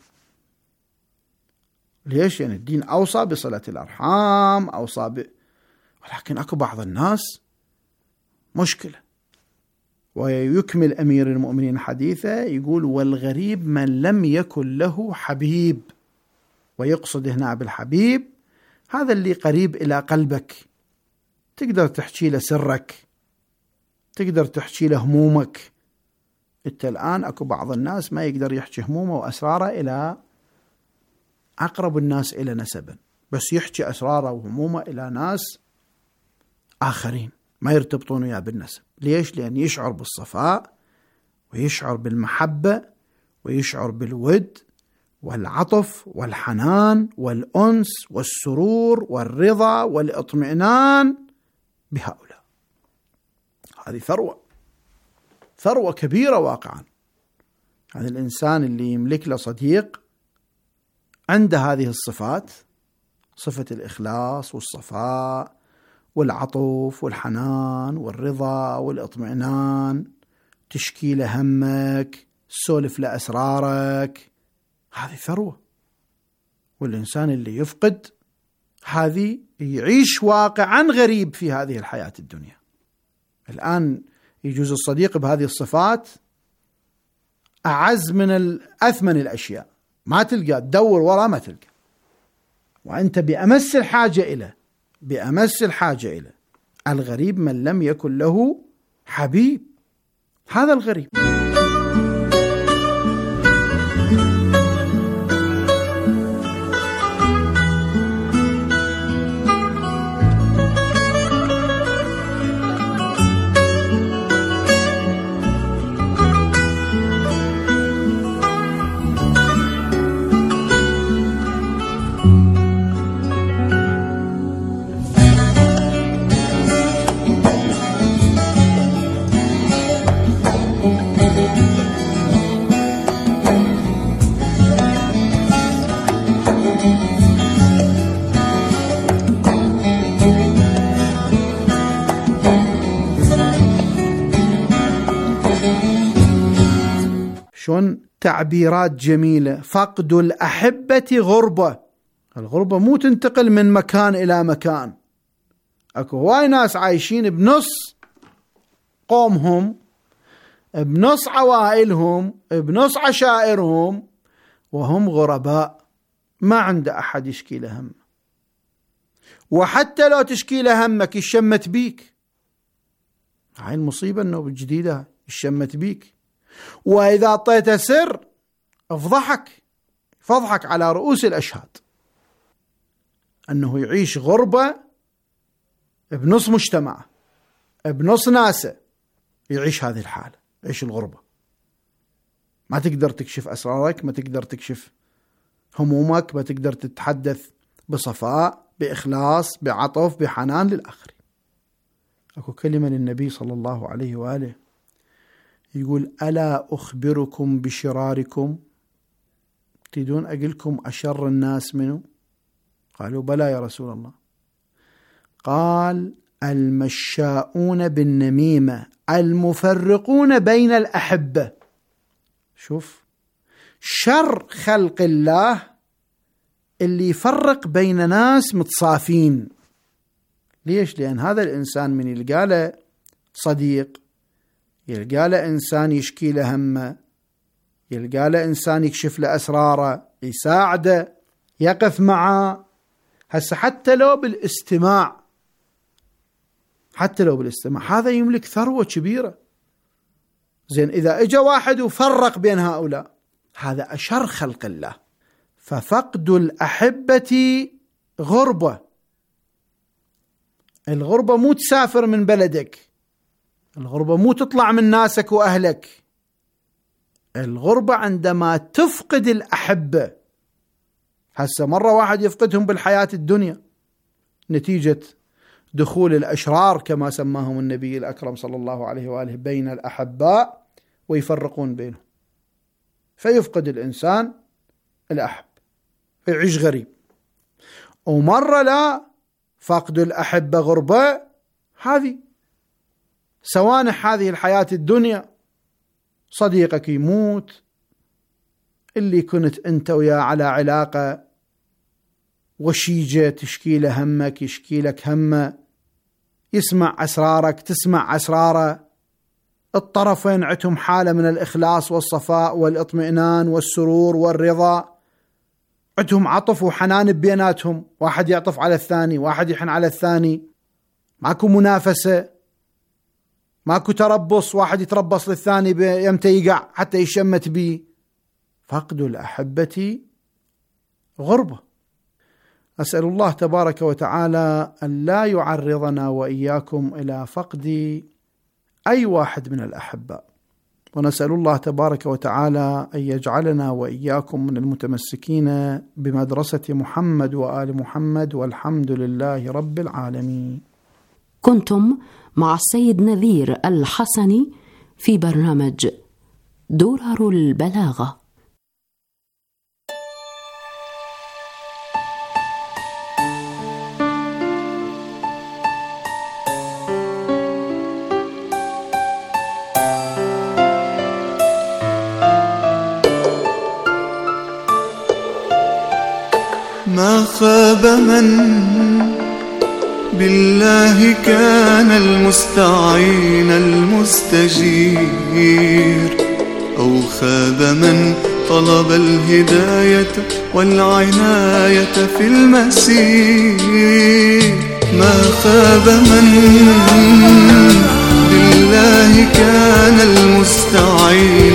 ليش؟ يعني الدين أوصى بصلة الأرحام، أوصى ب... ولكن أكو بعض الناس مشكلة. ويكمل أمير المؤمنين حديثه يقول والغريب من لم يكن له حبيب. ويقصد هنا بالحبيب هذا اللي قريب إلى قلبك، تقدر تحكي له سرك، تقدر تحكي له همومك. انت الآن أكو بعض الناس ما يقدر يحكي همومه وأسراره إلى أقرب الناس إلى نسبا، بس يحكي أسراره وهمومه إلى ناس آخرين ما يرتبطون وياه بالنسب. ليش؟ لأن يشعر بالصفاء ويشعر بالمحبة ويشعر بالود والعطف والحنان والأنس والسرور والرضا والاطمئنان بهؤلاء. هذه ثروة، ثروة كبيرة واقعا. هذا الإنسان اللي يملك له صديق عنده هذه الصفات، صفة الإخلاص والصفاء والعطف والحنان والرضا والاطمئنان، تشكي له همك، تسولف له أسرارك، هذه ثروة. والإنسان اللي يفقد هذه يعيش واقعا غريب في هذه الحياة الدنيا. الآن يجوز الصديق بهذه الصفات أعز من الأثمن الأشياء، ما تلقى، تدور وراء ما تلقى، وأنت بأمس الحاجة إليه، بأمس الحاجة إليه. الغريب من لم يكن له حبيب، هذا الغريب. شون تعبيرات جميلة. فقد الأحبة غربة. الغربة مو تنتقل من مكان إلى مكان. أكو هواي ناس عايشين بنص قومهم، بنص عوائلهم، بنص عشائرهم، وهم غرباء، ما عند أحد يشكي له هم. وحتى لو تشكي له همك يشمت بيك. هاي المصيبة أنه بالجديدة يشمت بيك. وإذا أعطيته سر افضحك، فضحك على رؤوس الأشهاد، أنه يعيش غربة بنص مجتمع، بنص ناسه، يعيش هذه الحالة، يعيش الغربة. ما تقدر تكشف أسرارك، ما تقدر تكشف همومك، ما تقدر تتحدث بصفاء، بإخلاص، بعطف، بحنان للآخرين. أكو كلمة للنبي صلى الله عليه وآله يقول: ألا أخبركم بشراركم؟ تريدون أقلكم أشر الناس منه؟ قالوا: بلى يا رسول الله. قال: المشاؤون بالنميمة المفرقون بين الأحبة. شوف شر خلق الله اللي يفرق بين ناس متصافين. ليش؟ لأن هذا الإنسان من يلقى له صديق، يلقى له إنسان يشكي له همه، يلقى له إنسان يكشف له أسراره، يساعده، يقف معه. هسه حتى لو بالاستماع، حتى لو بالاستماع هذا يملك ثروة كبيرة. زين إذا اجى واحد وفرق بين هؤلاء، هذا أشر خلق الله. ففقد الأحبة غربة. الغربة مو تسافر من بلدك، الغربة مو تطلع من ناسك وأهلك، الغربة عندما تفقد الأحبة. هسه مرة واحد يفقدهم بالحياة الدنيا نتيجة دخول الأشرار كما سماهم النبي الأكرم صلى الله عليه وآله بين الأحباء ويفرقون بينهم، فيفقد الإنسان الأحب، فيعيش غريب. ومرة لا، فقد الأحبة غربة، هذه سوانح هذه الحياة الدنيا. صديقك يموت، اللي كنت أنت وياه على علاقة وشيجة، تشكي له همك، يشكي لك همه، يسمع أسرارك، تسمع أسراره. الطرفين عندهم حالة من الإخلاص والصفاء والإطمئنان والسرور والرضا، عندهم عطف وحنان بيناتهم، واحد يعطف على الثاني، واحد يحن على الثاني، ماكو منافسة، ماكو تربص، واحد يتربص للثاني يمتى يقع حتى يشمت بيه. فقد الأحبة غربة. أسأل الله تبارك وتعالى أن لا يعرضنا وإياكم إلى فقد أي واحد من الأحباء، ونسأل الله تبارك وتعالى أن يجعلنا وإياكم من المتمسكين بمدرسة محمد وآل محمد، والحمد لله رب العالمين. كنتم مع السيد نذير الحسني في برنامج درر البلاغة. ما خاب من بالله كان المستعين المستجير، أو خاب من طلب الهداية والعناية في المسير. ما خاب من بالله كان المستعين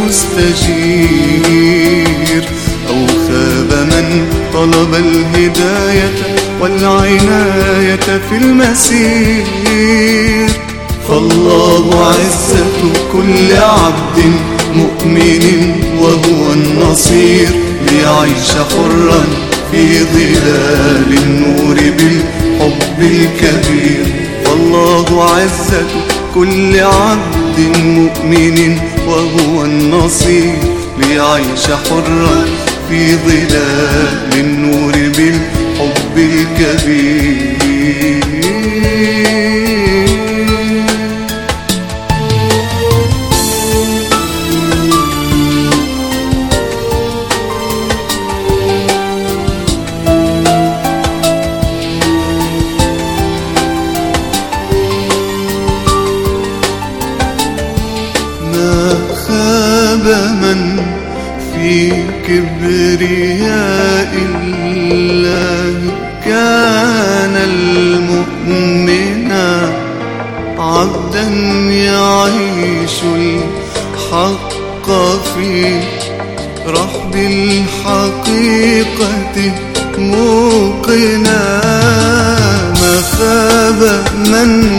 المستجير، أو خاب من طلب الهداية والعناية في المسير. فالله عزة كل عبد مؤمن وهو النصير، ليعيش حرا في ظلال النور بالحب الكبير. فالله عزة كل عبد مؤمن وهو النصير، ليعيش حرا في ظلال النور بالحب الكبير. كبرياء الله كان المؤمنا عبدا يعيش الحق في رحب الحقيقة موقنا. ما خاب من